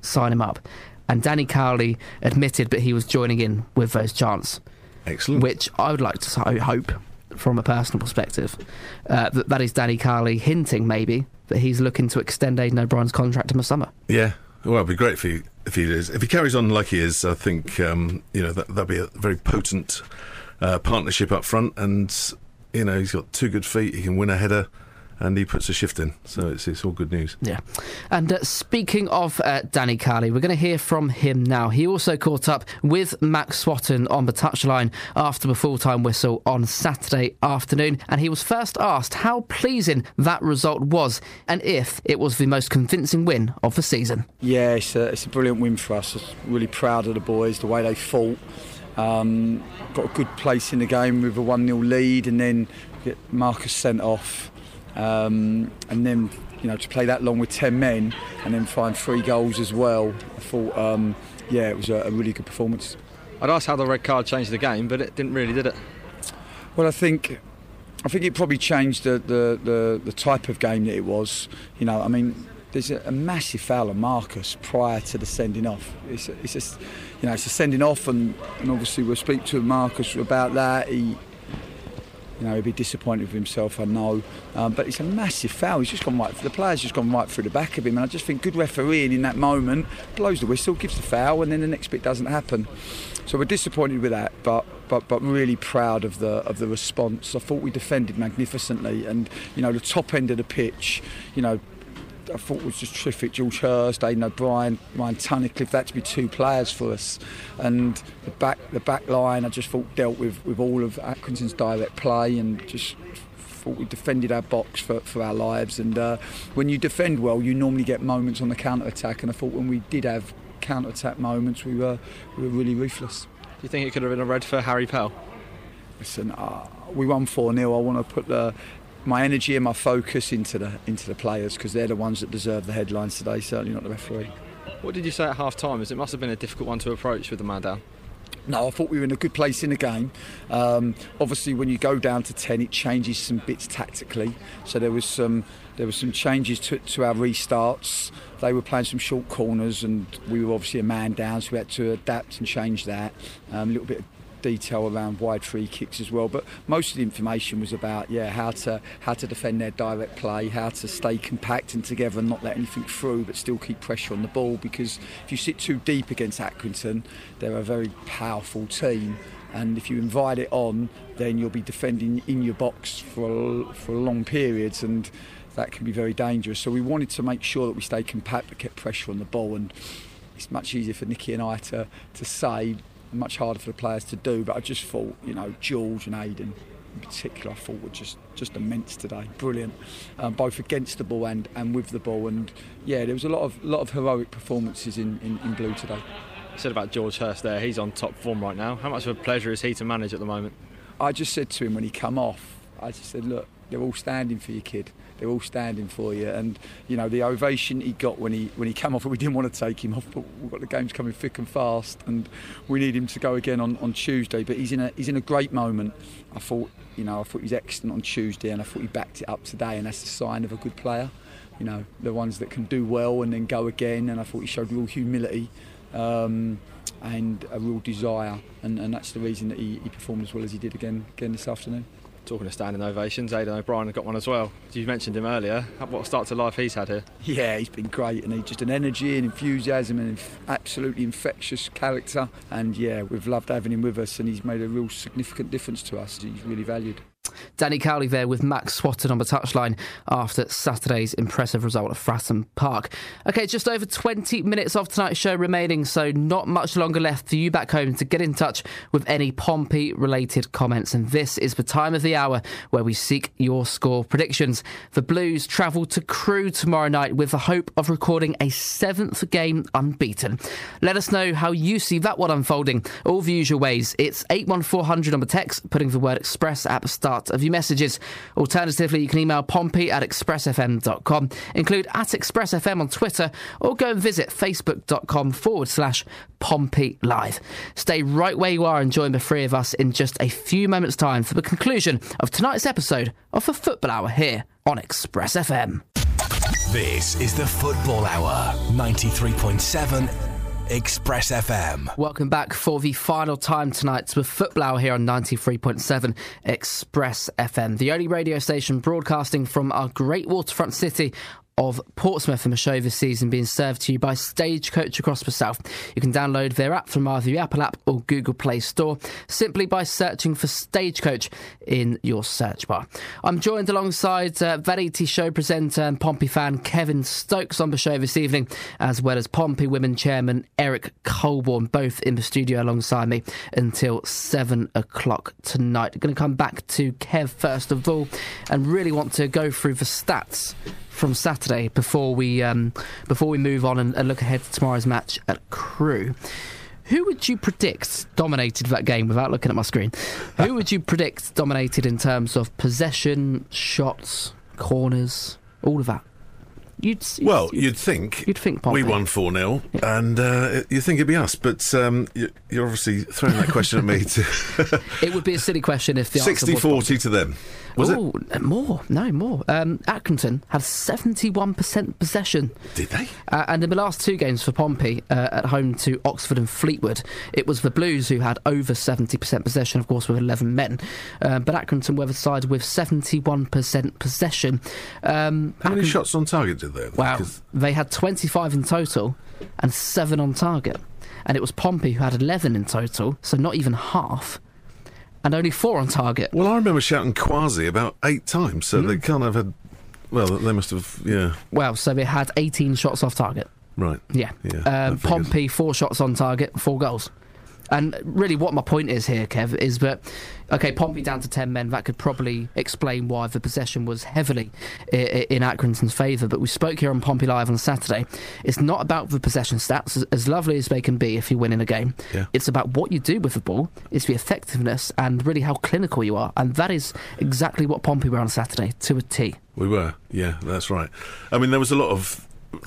[SPEAKER 7] And Danny Cowley admitted that he was joining in with those chants.
[SPEAKER 12] Excellent.
[SPEAKER 7] Which I would like to hope, from a personal perspective, that is Danny Cowley hinting maybe that he's looking to extend Aidan O'Brien's contract in the summer.
[SPEAKER 12] Yeah. Well, it'd be great if he is. If he carries on like he is, I think that'd be a very potent partnership up front, and he's got 2 good feet. He can win a header, and he puts a shift in, so it's all good news.
[SPEAKER 7] Yeah. And speaking of Danny Cowley, we're going to hear from him now. He also caught up with Max Swatton on the touchline after the full-time whistle on Saturday afternoon, and he was first asked how pleasing that result was, and if it was the most convincing win of the season.
[SPEAKER 10] Yeah, it's a brilliant win for us. I'm really proud of the boys, the way they fought. Got a good place in the game with a 1-0 lead, and then get Marcus sent off. And then, to play that long with 10 men and then find 3 goals as well, I thought, it was a really good performance.
[SPEAKER 14] I'd ask how the red card changed the game, but it didn't really, did it?
[SPEAKER 10] Well, I think it probably changed the type of game that it was. There's a massive foul on Marcus prior to the sending off. It's a sending off, and obviously we'll speak to Marcus about that. He'd be disappointed with himself, I know. But it's a massive foul. He's just gone right. The player's just gone right through the back of him, and I just think good refereeing in that moment, blows the whistle, gives the foul, and then the next bit doesn't happen. So we're disappointed with that, but really proud of the response. I thought we defended magnificently, and the top end of the pitch, I thought was just terrific. George Hurst, Aidan O'Brien, Ryan Tunnicliffe, that to be 2 players for us. And the back line, I just thought dealt with all of Atkinson's direct play, and just thought we defended our box for our lives. And when you defend well, you normally get moments on the counter-attack, and I thought when we did have counter-attack moments, we were really ruthless.
[SPEAKER 14] Do you think it could have been a red for Harry Pell?
[SPEAKER 10] Listen, we won 4-0. I want to put my energy and my focus into the players, because they're the ones that deserve the headlines today, certainly not the referee.
[SPEAKER 14] What did you say at half-time? As it must have been a difficult one to approach with the man down.
[SPEAKER 10] No, I thought we were in a good place in the game. Obviously, when you go down to 10, it changes some bits tactically. So there was some changes to our restarts. They were playing some short corners, and we were obviously a man down, so we had to adapt and change that. A little bit of detail around wide free kicks as well, but most of the information was about how to defend their direct play, how to stay compact and together and not let anything through, but still keep pressure on the ball, because if you sit too deep against Accrington, they're a very powerful team, and if you invite it on, then you'll be defending in your box for long periods, and that can be very dangerous. So we wanted to make sure that we stayed compact but kept pressure on the ball, and it's much easier for Nicky and I to say, much harder for the players to do, but I just thought, George and Aidan in particular, I thought were just immense today. Brilliant, both against the ball and with the ball, and there was a lot of heroic performances in blue today.
[SPEAKER 14] You said about George Hurst there, he's on top form right now. How much of a pleasure is he to manage at the moment?
[SPEAKER 10] I just said to him when he come off, I just said, look, they're all standing for your kid. They're all standing for you. And, the ovation he got when he came off, we didn't want to take him off, but we've got the games coming thick and fast, and we need him to go again on Tuesday. But he's in a great moment. I thought he was excellent on Tuesday, and I thought he backed it up today, and that's the sign of a good player. The ones that can do well and then go again, and I thought he showed real humility and a real desire, and that's the reason that he performed as well as he did again this afternoon.
[SPEAKER 14] Talking of standing ovations, Aidan O'Brien got one as well. You mentioned him earlier. What a start to life he's had here.
[SPEAKER 10] Yeah, he's been great, and he's just an energy and enthusiasm and absolutely infectious character. And yeah, we've loved having him with us, and he's made a real significant difference to us. He's really valued.
[SPEAKER 7] Danny Cowley there with Max Swatton on the touchline after Saturday's impressive result at Fratton Park. OK, just over 20 minutes of tonight's show remaining, so not much longer left for you back home to get in touch with any Pompey-related comments. And this is the time of the hour where we seek your score predictions. The Blues travel to Crewe tomorrow night with the hope of recording a 7th game unbeaten. Let us know how you see that one unfolding. All the usual ways. It's 81400 on the text, putting the word Express at the start of your messages. Alternatively, you can email pompey@expressfm.com, include @expressfm on Twitter, or go and visit facebook.com/Pompey Live. Stay right where you are and join the three of us in just a few moments' time for the conclusion of tonight's episode of the Football Hour here on Express FM.
[SPEAKER 1] This is the Football Hour, 93.7 Express FM. Welcome back for the final time tonight to the Football Hour here on 93.7 Express FM, the only radio station broadcasting from our great waterfront city of Portsmouth, and the show this season being served to you by Stagecoach across the south. You can download their app from either the Apple app or Google Play Store simply by searching for Stagecoach in your search bar. I'm joined alongside Variety show presenter and Pompey fan Kevin Stokes on the show this evening, as well as Pompey Women chairman Eric Colborne, both in the studio alongside me until 7 o'clock tonight. I'm going to come back to Kev first of all and really want to go through the stats from Saturday before we move on and look ahead to tomorrow's match at Crewe. Who would you predict dominated that game without looking at my screen? Who would you predict dominated in terms of possession, shots, corners, all of that? You'd think
[SPEAKER 12] we won 4-0, and you think it'd be us, but you're obviously throwing that question at me.
[SPEAKER 7] It would be a silly question if the
[SPEAKER 12] 60-40 to them. Was it?
[SPEAKER 7] More. Accrington had 71% possession.
[SPEAKER 12] Did they?
[SPEAKER 7] And in the last two games for Pompey, at home to Oxford and Fleetwood, it was the Blues who had over 70% possession, of course, with 11 men. But Accrington were the side with 71% possession.
[SPEAKER 12] How many shots on target did they?
[SPEAKER 7] Wow. They had 25 in total and 7 on target. And it was Pompey who had 11 in total, so not even half. And only 4 on target.
[SPEAKER 12] Well, I remember shouting Quasi about 8 times, so they can't have had... Well, they must have, yeah.
[SPEAKER 7] Well, so they had 18 shots off target.
[SPEAKER 12] Right.
[SPEAKER 7] Yeah. Pompey, 4 shots on target, 4 goals. And really what my point is here, Kev, is that, OK, Pompey down to 10 men, that could probably explain why the possession was heavily in Accrington's favour. But we spoke here on Pompey Live on Saturday. It's not about the possession stats, as lovely as they can be if you win in a game.
[SPEAKER 12] Yeah.
[SPEAKER 7] It's about what you do with the ball, it's the effectiveness and really how clinical you are. And that is exactly what Pompey were on Saturday, to a T.
[SPEAKER 12] We were, yeah, that's right. I mean, there was a lot of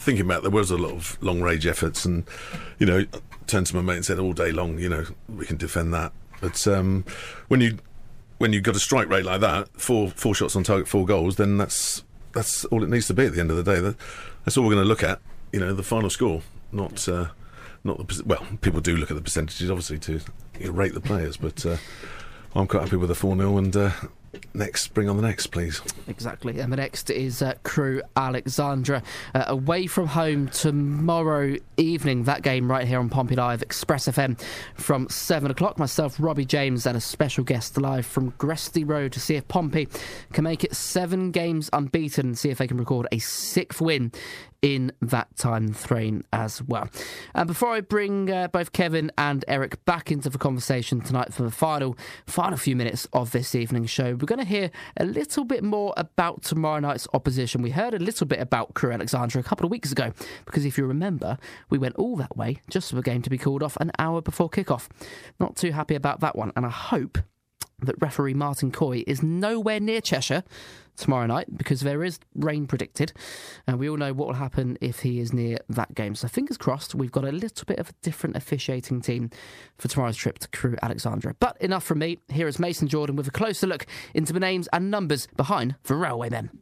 [SPEAKER 12] long-range efforts, and, you know, turned to my mate and said all day long, you know, we can defend that. But when you've got a strike rate like that, four shots on target, 4 goals, then that's all it needs to be at the end of the day. That's all we're going to look at, you know, the final score, not the... Well, people do look at the percentages, obviously, to rate the players, but I'm quite happy with a 4-0, and... bring on the next, please.
[SPEAKER 7] Exactly, and the next is Crewe Alexandra away from home tomorrow evening. That game right here on Pompey Live, Express FM from 7 o'clock. Myself, Robbie James, and a special guest live from Gresty Road to see if Pompey can make it 7 games unbeaten and see if they can record a 6th win in that time frame as well. And before I bring both Kevin and Eric back into the conversation tonight for the final few minutes of this evening's show, we're going to hear a little bit more about tomorrow night's opposition. We heard a little bit about Crewe Alexandra a couple of weeks ago, because if you remember, we went all that way just for the game to be called off an hour before kickoff. Not too happy about that one, and I hope
[SPEAKER 1] that referee Martin Coy is nowhere near Cheshire tomorrow night because there is rain predicted, and we all know what will happen if he is near that game. So fingers crossed, we've got a little bit of a different officiating team for tomorrow's trip to Crewe Alexandra. But enough from me. Here is Mason Jordan with a closer look into the names and numbers behind the Railway Men.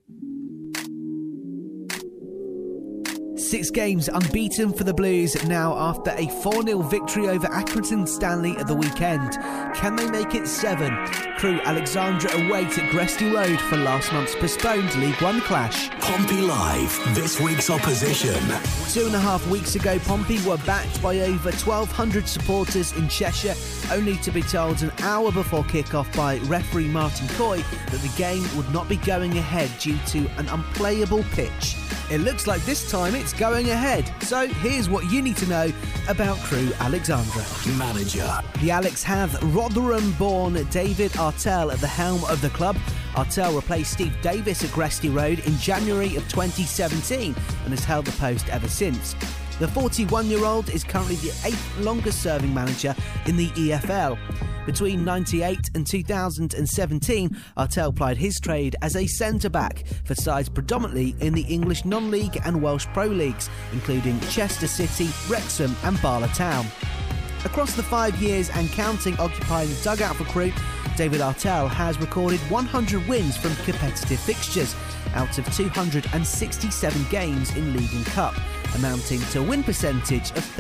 [SPEAKER 15] 6 games unbeaten for the Blues now after a 4-0 victory over Accrington Stanley at the weekend. Can they make it 7? Crewe Alexandra await at Gresty Road for last month's postponed League One clash.
[SPEAKER 16] Pompey Live, this week's opposition.
[SPEAKER 15] 2.5 weeks ago, Pompey were backed by over 1,200 supporters in Cheshire, only to be told an hour before kick-off by referee Martin Coy that the game would not be going ahead due to an unplayable pitch. It looks like this time it's going ahead. So here's what you need to know about Crewe Alexandra.
[SPEAKER 16] Manager.
[SPEAKER 15] The Alex have Rotherham-born David Artell at the helm of the club. Artell replaced Steve Davis at Gresty Road in January of 2017 and has held the post ever since. The 41-year-old is currently the 8th longest-serving manager in the EFL. Between 1998 and 2017, Artell plied his trade as a centre-back for sides predominantly in the English non-league and Welsh Pro Leagues, including Chester City, Wrexham and Bala Town. Across the 5 years and counting occupying the dugout for Crewe, David Artell has recorded 100 wins from competitive fixtures out of 267 games in League and Cup, amounting to a win percentage of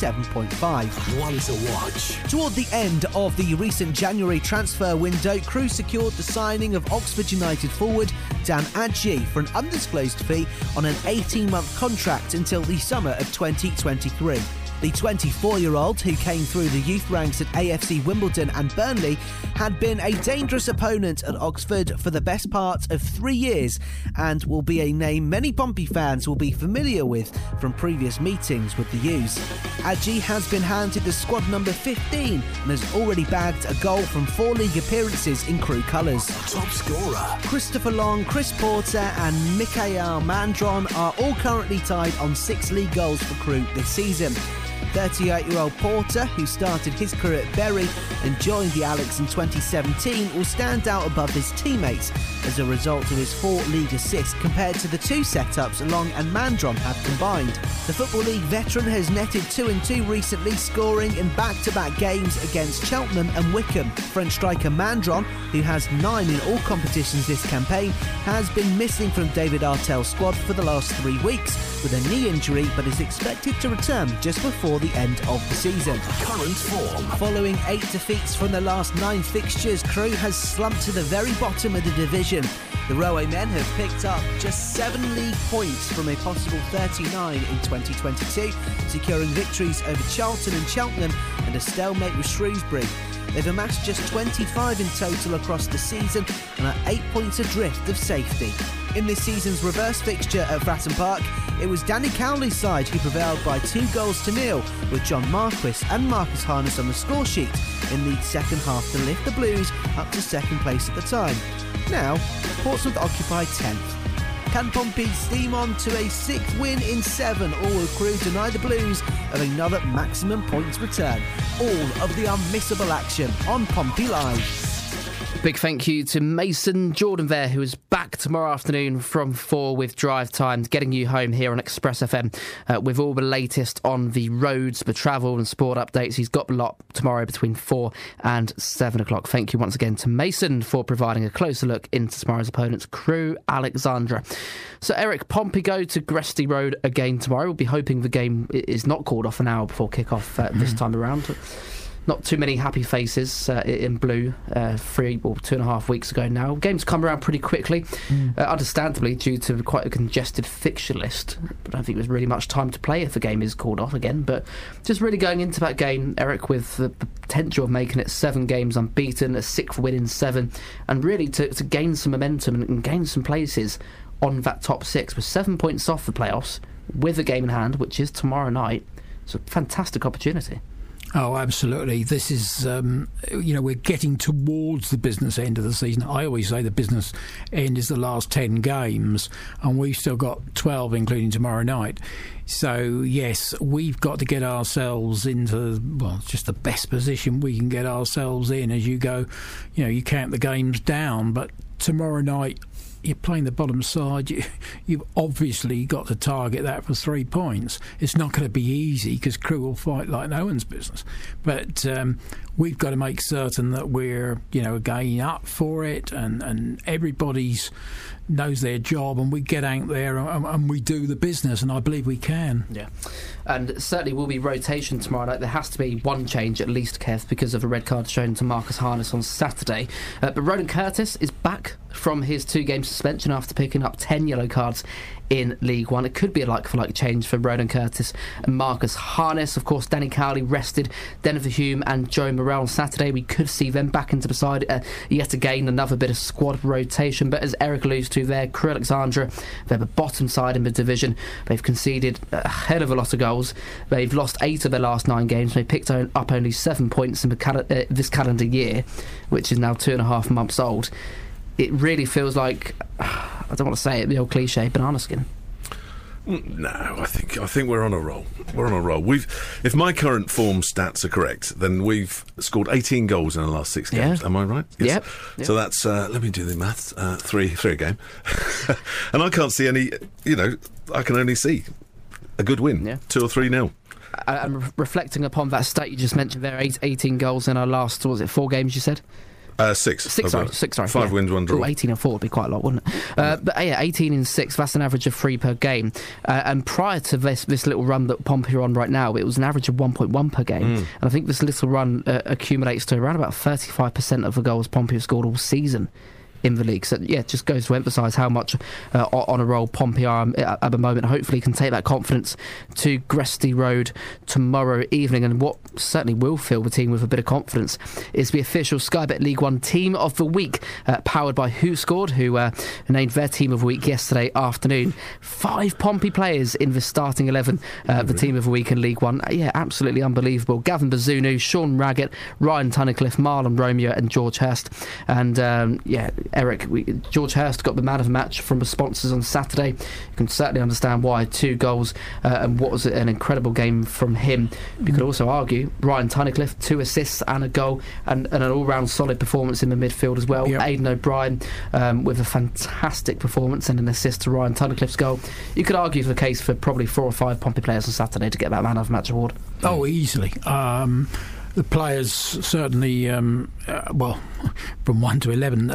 [SPEAKER 15] 37.5.
[SPEAKER 16] One to watch.
[SPEAKER 15] Toward the end of the recent January transfer window, Crewe secured the signing of Oxford United forward Dan Adji for an undisclosed fee on an 18-month contract until the summer of 2023. The 24-year-old, who came through the youth ranks at AFC Wimbledon and Burnley, had been a dangerous opponent at Oxford for the best part of 3 years and will be a name many Pompey fans will be familiar with from previous meetings with the U's. Adji has been handed the squad number 15 and has already bagged a goal from 4 league appearances in Crewe colours.
[SPEAKER 16] Top scorer.
[SPEAKER 15] Christopher Long, Chris Porter and Mikael Mandron are all currently tied on 6 league goals for Crewe this season. 38-year-old Porter, who started his career at Bury and joined the Alex in 2017, will stand out above his teammates as a result of his 4 league assists compared to the 2 setups Long and Mandron have combined. The Football League veteran has netted 2 and 2 recently, scoring in back-to-back games against Cheltenham and Wickham. French striker Mandron, who has 9 in all competitions this campaign, has been missing from David Artell's squad for the last 3 weeks with a knee injury, but is expected to return just before the end of the season.
[SPEAKER 16] Current form.
[SPEAKER 15] Following 8 defeats from the last 9 fixtures, Crewe has slumped to the very bottom of the division. The Railway Men have picked up just 7 league points from a possible 39 in 2022, securing victories over Charlton and Cheltenham and a stalemate with Shrewsbury. They've amassed just 25 in total across the season and are 8 points adrift of safety. In this season's reverse fixture at Fratton Park, it was Danny Cowley's side who prevailed by 2-0, with John Marquis and Marcus Harness on the score sheet in the second half to lift the Blues up to second place at the time. Now, Portsmouth occupy 10th. Can Pompey steam on to a 6th win in 7, or will Crewe deny the Blues of another maximum points return? All of the unmissable action on Pompey Live.
[SPEAKER 1] Big thank you to Mason Jordan there, who is back tomorrow afternoon from 4 with Drive Time, getting you home here on Express FM with all the latest on the roads, the travel and sport updates. He's got a lot tomorrow between 4 and 7 o'clock. Thank you once again to Mason for providing a closer look into tomorrow's opponents, Crewe Alexandra. So Eric, Pompey go to Gresty Road again tomorrow. We'll be hoping the game is not called off an hour before kick-off this time around. Not too many happy faces in blue 3 or 2.5 weeks ago now. Games come around pretty quickly, understandably due to quite a congested fixture list. But I don't think there's really much time to play if the game is called off again. But just really going into that game, Eric, with the potential of making it 7 games unbeaten, a 6th win in 7, and really to gain some momentum and gain some places on that top 6 with 7 points off the playoffs with a game in hand, which is tomorrow night. It's a fantastic opportunity.
[SPEAKER 13] Oh, absolutely. This is, we're getting towards the business end of the season. I always say the business end is the last 10 games, and we've still got 12, including tomorrow night. So, yes, we've got to get ourselves into, just the best position we can get ourselves in as you go. You count the games down, but tomorrow night, you're playing the bottom side. You've obviously got to target that for 3 points. It's not going to be easy because Crewe will fight like no one's business. But we've got to make certain that we're, again up for it, and everybody's knows their job, and we get out there and we do the business, and I believe we can.
[SPEAKER 1] Yeah, and certainly will be rotation tomorrow night. There has to be one change at least, Kev, because of a red card shown to Marcus Harness on Saturday. But Ronan Curtis is back from his 2-game suspension after picking up 10 yellow cards in League One. It could be a like-for-like change for Ronan Curtis and Marcus Harness. Of course, Danny Cowley rested, Denver Hume and Joe Morrell on Saturday. We could see them back into the side. Yet again, another bit of squad rotation. But as Eric alludes to there, Crewe Alexandra, they're the bottom side in the division. They've conceded a hell of a lot of goals. They've lost 8 of their last 9 games. They picked up only 7 points in this calendar year, which is now 2.5 months old. It really feels like, I don't want to say it, the old cliche, banana skin.
[SPEAKER 12] No, I think we're on a roll. We're on a roll. If my current form stats are correct, then we've scored 18 goals in the last 6 games. Yeah. Am I right? Yes. Yep. So that's let me do the maths. 3 a game, and I can't see any. I can only see a good win. Yeah. 2 or 3-0.
[SPEAKER 1] I'm reflecting upon that stat you just mentioned there. 18 goals in our last, 4 games? You said.
[SPEAKER 12] 6.
[SPEAKER 1] 6, sorry.
[SPEAKER 12] 5 wins, 1 draw.
[SPEAKER 1] 18 and 4 would be quite a lot, wouldn't it? But 18 and 6, that's an average of 3 per game. And prior to this little run that Pompey are on right now, it was an average of 1.1 per game. And I think this little run accumulates to around about 35% of the goals Pompey have scored all season in the league. So yeah, it just goes to emphasise how much on a roll Pompey are at the moment. Hopefully can take that confidence to Gresty Road tomorrow evening, and what certainly will fill the team with a bit of confidence is the official Sky Bet League One Team of the Week, powered by Who Scored, who named their Team of the Week yesterday afternoon. 5 Pompey players in the starting 11, the Team of the Week in League One. Yeah, absolutely unbelievable. Gavin Bazunu, Sean Raggett, Ryan Tunnicliffe, Marlon Romeo and George Hurst. And Eric, George Hurst got the man of the match from the sponsors on Saturday. You can certainly understand why. 2 goals, and what was an incredible game from him. You could also argue Ryan Tunnicliffe, 2 assists and a goal, and an all-round solid performance in the midfield as well. Yep. Aidan O'Brien with a fantastic performance and an assist to Ryan Tunnicliffe's goal. You could argue for the case for probably 4 or 5 Pompey players on Saturday to get that man of the match award.
[SPEAKER 13] Oh, easily. The players certainly, from 1 to 11,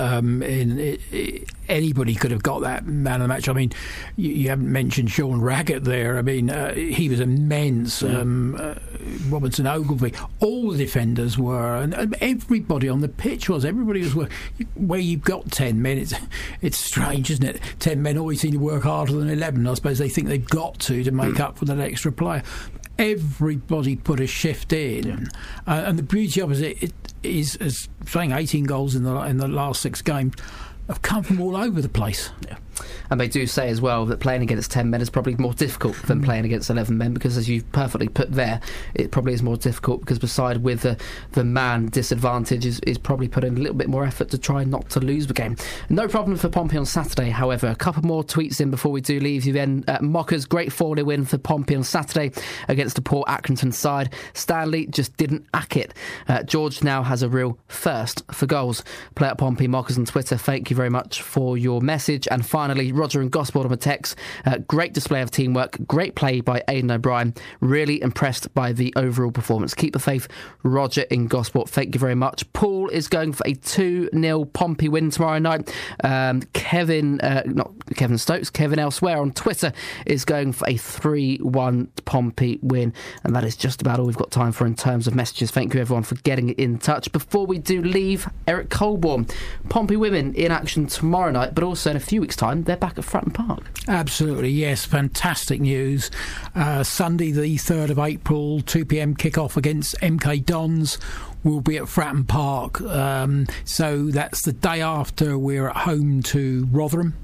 [SPEAKER 13] anybody could have got that man of the match. I mean, you haven't mentioned Sean Raggett there. I mean, he was immense. Robinson Ogilvie, all the defenders were, and everybody on the pitch was. Everybody was where you've got 10 men. It's strange, isn't it? 10 men always seem to work harder than 11. I suppose they think they've got to make up for that extra player. Everybody put a shift in, and the beauty of it is, as saying, 18 goals in the last 6 games have come from all over the place.
[SPEAKER 1] Yeah. And they do say as well that playing against 10 men is probably more difficult than playing against 11 men, because as you've perfectly put there, it probably is more difficult because beside with the man disadvantage is probably put in a little bit more effort to try not to lose the game. No problem for Pompey on Saturday, however. A couple more tweets in before we do leave you then. Mockers, great 4-0 win for Pompey on Saturday against a poor Accrington side. Stanley just didn't ack it. George now has a real thirst for goals. Play up Pompey Mockers on Twitter, thank you very much for your message. And finally, Roger and Gosport on the text. Great display of teamwork, great play by Aidan O'Brien. Really impressed by the overall performance. Keep the faith, Roger in Gosport. Thank you very much. Paul is going for a 2-0 Pompey win tomorrow night. Kevin Stokes, Kevin Elsewhere on Twitter is going for a 3-1 Pompey win. And that is just about all we've got time for in terms of messages. Thank you everyone for getting in touch. Before we do leave, Eric Colborne, Pompey women in action tomorrow night, but also in a few weeks' time, they're back at Fratton Park.
[SPEAKER 13] Absolutely, yes. Fantastic news. Sunday the 3rd of April, 2 p.m kick-off against MK Dons. We'll be at Fratton Park. So that's the day after we're at home to Rotherham.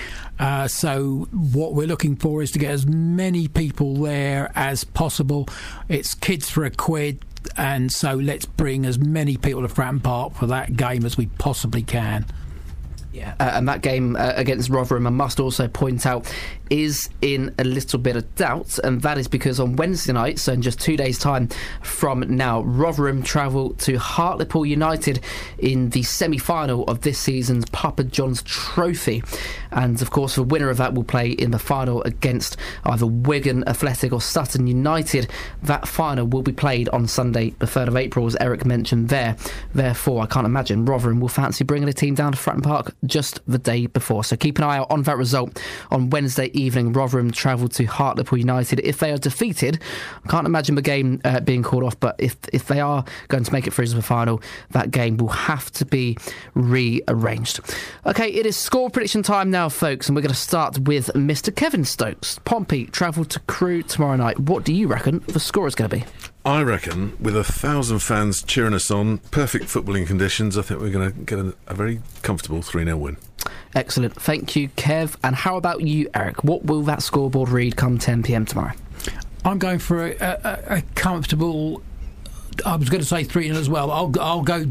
[SPEAKER 13] So what we're looking for is to get as many people there as possible. It's kids for £1, and so let's bring as many people to Fratton Park for that game as we possibly can.
[SPEAKER 1] Yeah, and that game against Rotherham, I must also point out, is in a little bit of doubt, and that is because on Wednesday night, so in just 2 days' time from now, Rotherham travel to Hartlepool United in the semi-final of this season's Papa John's Trophy, and of course the winner of that will play in the final against either Wigan Athletic or Sutton United. That final will be played on Sunday the 3rd of April, as Eric mentioned there. Therefore, I can't imagine Rotherham will fancy bringing a team down to Fratton Park just the day before. So keep an eye out on that result. On Wednesday evening, Rotherham travel to Hartlepool United. If they are defeated, I can't imagine the game being called off, but if they are going to make it through to the final, that game will have to be rearranged. OK, it is score prediction time now, folks, and we're going to start with Mr. Kevin Stokes. Pompey travel to Crewe tomorrow night. What do you reckon the score is going to be?
[SPEAKER 12] I reckon, with 1,000 fans cheering us on, perfect footballing conditions, I think we're going to get a very comfortable 3-0 win.
[SPEAKER 1] Excellent. Thank you, Kev. And how about you, Eric? What will that scoreboard read come 10 p.m. tomorrow?
[SPEAKER 13] I'm going for a comfortable... I was going to say 3-0 as well. I'll go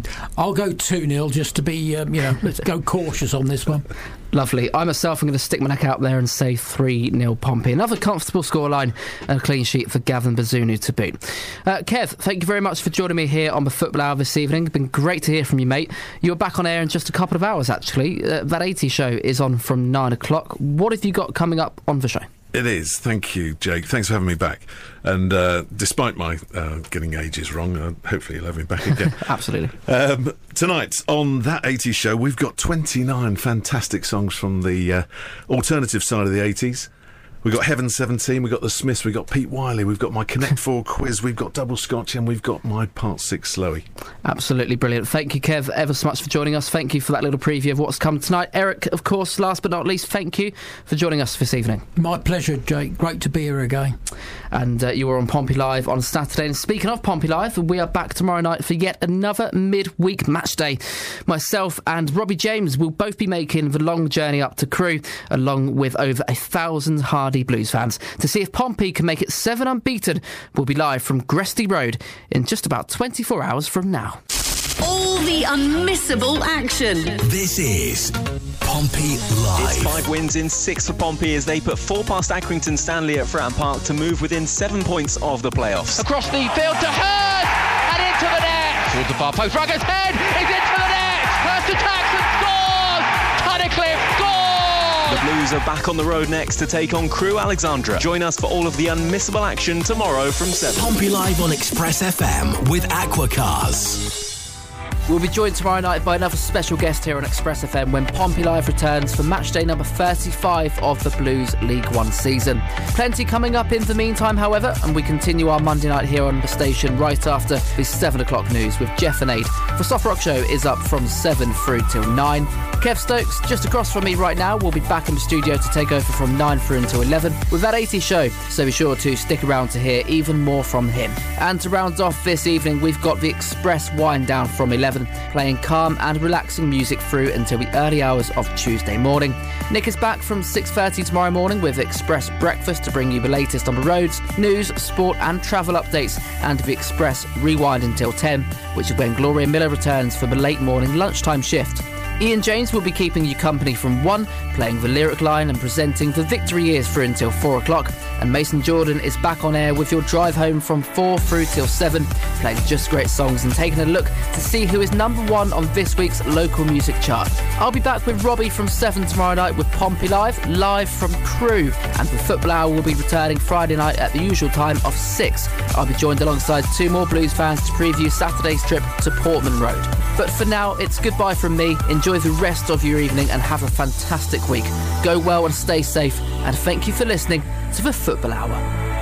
[SPEAKER 13] 2-0 just to be, let's go cautious on this one.
[SPEAKER 1] Lovely. I myself am going to stick my neck out there and say 3-0 Pompey. Another comfortable scoreline and a clean sheet for Gavin Bazunu to boot. Kev, thank you very much for joining me here on the Football Hour this evening. It's been great to hear from you, mate. You're back on air in just a couple of hours, actually. That 80 show is on from 9 o'clock. What have you got coming up on the show?
[SPEAKER 12] It is. Thank you, Jake. Thanks for having me back. And despite my getting ages wrong, hopefully you'll have me back again.
[SPEAKER 1] Absolutely.
[SPEAKER 12] Tonight on That 80s Show, we've got 29 fantastic songs from the alternative side of the 80s. We've got Heaven 17, we've got The Smiths, we've got Pete Wiley, we've got my Connect 4 quiz, we've got Double Scotch, and we've got my Part 6 Slowie.
[SPEAKER 1] Absolutely brilliant. Thank you, Kev, ever so much for joining us. Thank you for that little preview of what's come tonight. Eric, of course, last but not least, thank you for joining us this evening.
[SPEAKER 13] My pleasure, Jake. Great to be here again.
[SPEAKER 1] And you were on Pompey Live on Saturday. And speaking of Pompey Live, we are back tomorrow night for yet another midweek match day. Myself and Robbie James will both be making the long journey up to Crewe, along with over 1,000 hardy Blues fans, to see if Pompey can make it 7 unbeaten. We'll be live from Gresty Road in just about 24 hours from now.
[SPEAKER 17] All the unmissable action.
[SPEAKER 16] This is Pompey Live.
[SPEAKER 18] It's 5 wins in 6 for Pompey as they put 4 past Accrington Stanley at Fratton Park to move within 7 points of the playoffs.
[SPEAKER 8] Across the field to Hurst and into the net. Towards the far post, Raggo's head is into the net. Hurst attacks and scores. Tunnicliffe scores.
[SPEAKER 18] The Blues are back on the road next to take on Crewe Alexandra. Join us for all of the unmissable action tomorrow from 7.
[SPEAKER 16] Pompey Live on Express FM with Aquacars.
[SPEAKER 1] We'll be joined tomorrow night by another special guest here on Express FM when Pompey Live returns for matchday number 35 of the Blues League One season. Plenty coming up in the meantime, however, and we continue our Monday night here on the station right after the 7 o'clock news with Jeff and Aid. The Soft Rock Show is up from 7 through till 9. Kev Stokes, just across from me right now, will be back in the studio to take over from 9 through until 11 with That 80 Show, so be sure to stick around to hear even more from him. And to round off this evening, we've got the Express Wind Down from 11, playing calm and relaxing music through until the early hours of Tuesday morning. Nick is back from 6:30 tomorrow morning with Express Breakfast to bring you the latest on the roads, news, sport and travel updates, and the Express Rewind until 10, which is when Gloria Miller returns for the late morning lunchtime shift. Ian James will be keeping you company from 1, playing the lyric line and presenting the Victory Years through until 4 o'clock. And Mason Jordan is back on air with your drive home from 4 through till 7, playing just great songs and taking a look to see who is number 1 on this week's local music chart. I'll be back with Robbie from 7 tomorrow night with Pompey live from Crewe. And the Football Hour will be returning Friday night at the usual time of 6. I'll be joined alongside 2 more Blues fans to preview Saturday's trip to Portman Road. But for now, it's goodbye from me. Enjoy the rest of your evening and have a fantastic week. Go well and stay safe, and thank you for listening to the Football Hour.